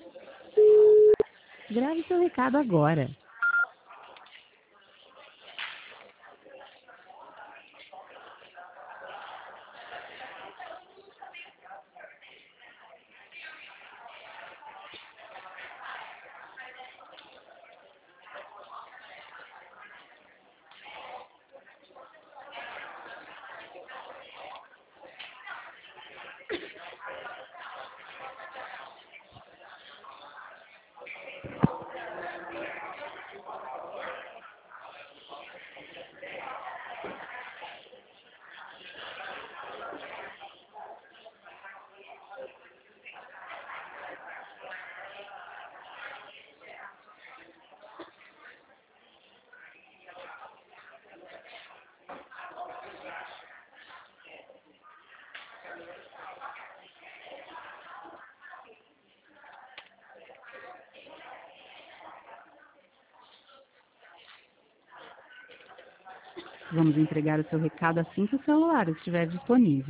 Grave seu recado agora. Vamos entregar o seu recado assim que o celular estiver disponível.